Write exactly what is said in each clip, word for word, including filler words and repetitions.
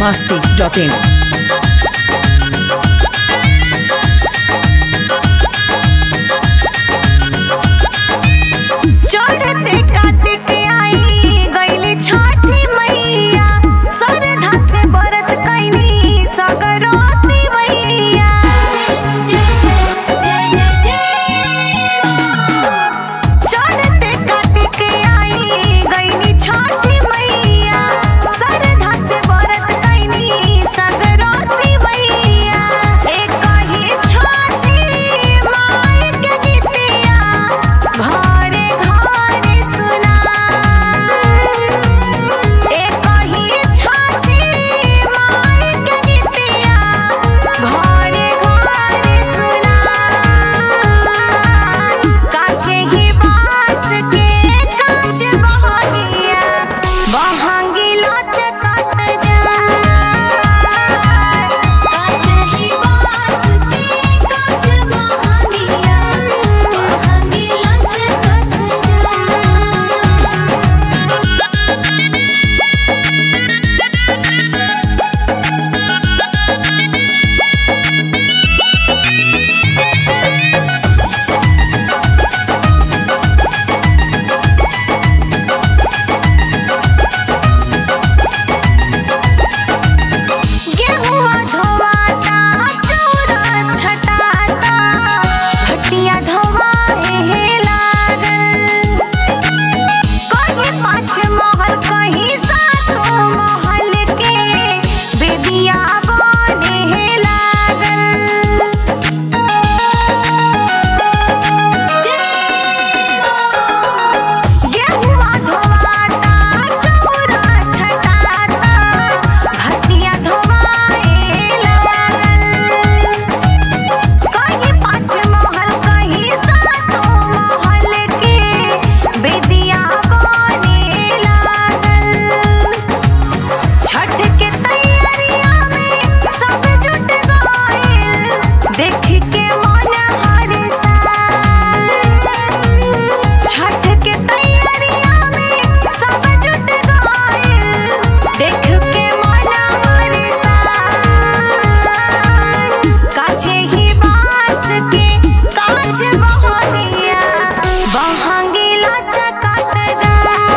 masti dot in. चढ़ते कार्तिक आई गईली छठी मैया सरधा से व्रत कैनी सगरोती मैया। चढ़ते कार्तिक आई गईली छठी मैया सरधा से व्रत कैनी सगरोती मैया। एक ही छठी माई के गीतिया घरे घरे सुना। एक ही छठी माई के गीतिया घरे घरे सुना। काचे ही बांस के काच बहंगिया बहंगी लचकत जा। काचे ही बांस के काच बहंगिया बहंगी लचकत जा। गेहुआ धोवाता चौरा छटाता घटिया धोवाए लागल। कहीं पाँच महल कहीं सातों महल के बेदिया बने लागल। गेहुआ धोवाता चौरा छटाता घटिया धोवाए लागल। कहीं पाँच महल कहीं सातों महल के बेदिया बने लागल। छठ के तैयारिया में सब जुट गइल देख के मन हर्षाए। छठ के तैयारिया में सब जुट गइल देख के मन हर्षाए। काचे ही बांस के काच बहंगिया बहंगी लचकत जा।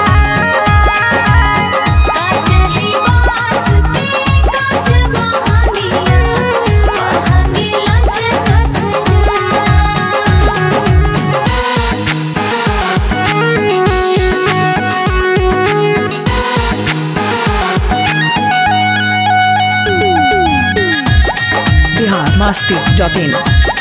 काचे ही बांस के काच बहंगिया बहंगी लचकत जा। Bihar masti dot in.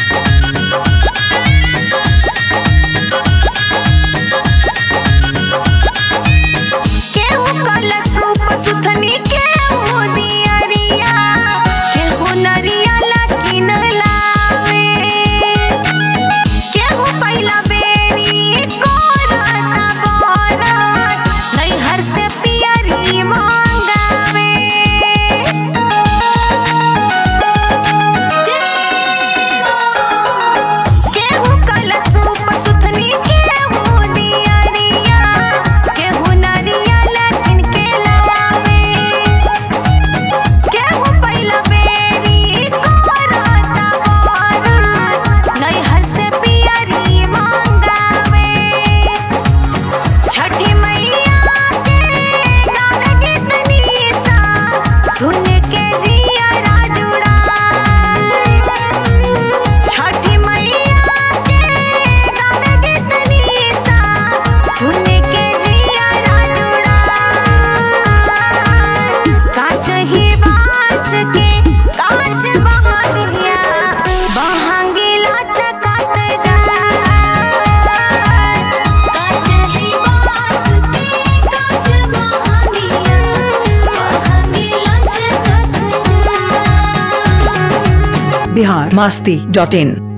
केहू कलश सूप सुथनी केहू दियरिया केहू नरियल किन लावे। केहू पहिला बेरी करता बरत नैहर से पियरी मंगावे। केहू कलश सूप सुथनी केहू दियरिया केहू नरियल किन के लावे। केहू पहिला बेरी करता बरत नैहर से पियरी मंगावे। छठी मैया के गावे गीत निशा सुन के जियरा जुड़ाए। छठी मैया के गावे गीत निशा सुन के जियरा जुड़ाए। काच ही बांस के काच बहंगिया बहंगी लचकत जा। काच ही बांस के काच बहंगिया बहंगी लचकत जा। Bihar masti dot in.